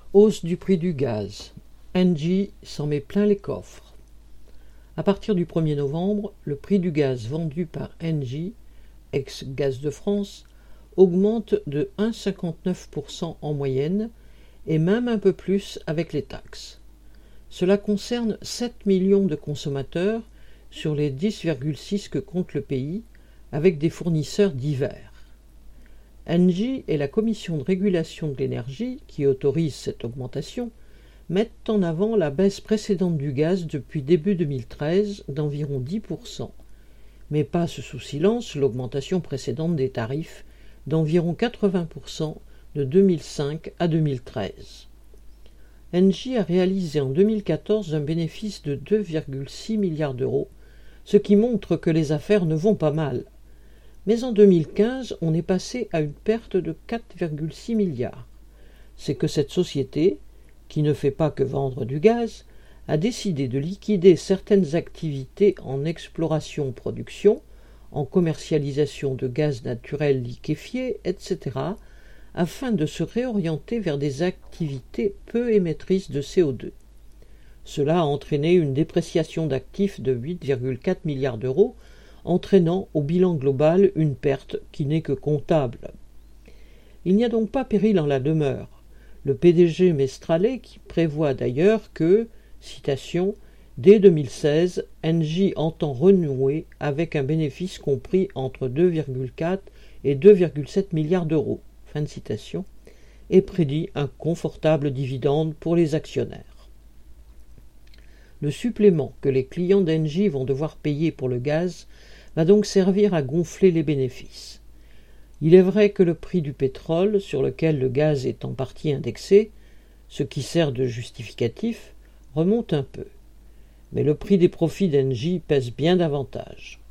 Hausse du prix du gaz. Engie s'en met plein les coffres. À partir du 1er novembre, le prix du gaz vendu par Engie, ex-Gaz de France, augmente de 1,59% en moyenne et même un peu plus avec les taxes. Cela concerne 7 millions de consommateurs sur les 10,6 que compte le pays, avec des fournisseurs divers. Engie et la Commission de régulation de l'énergie, qui autorise cette augmentation, mettent en avant la baisse précédente du gaz depuis début 2013 d'environ 10%, mais passent sous silence l'augmentation précédente des tarifs d'environ 80% de 2005 à 2013. Engie a réalisé en 2014 un bénéfice de 2,6 milliards d'euros, ce qui montre que les affaires ne vont pas mal. Mais en 2015, on est passé à une perte de 4,6 milliards. C'est que cette société, qui ne fait pas que vendre du gaz, a décidé de liquider certaines activités en exploration-production, en commercialisation de gaz naturel liquéfié, etc., afin de se réorienter vers des activités peu émettrices de CO2. Cela a entraîné une dépréciation d'actifs de 8,4 milliards d'euros, entraînant au bilan global une perte qui n'est que comptable. Il n'y a donc pas péril en la demeure. Le PDG Mestralet qui prévoit d'ailleurs que, citation, « dès 2016, Engie entend renouer avec un bénéfice compris entre 2,4 et 2,7 milliards d'euros », fin de citation, et prédit un confortable dividende pour les actionnaires. Le supplément que les clients d'Engie vont devoir payer pour le gaz va donc servir à gonfler les bénéfices. Il est vrai que le prix du pétrole, sur lequel le gaz est en partie indexé, ce qui sert de justificatif, remonte un peu. Mais le prix des profits d'Engie pèse bien davantage.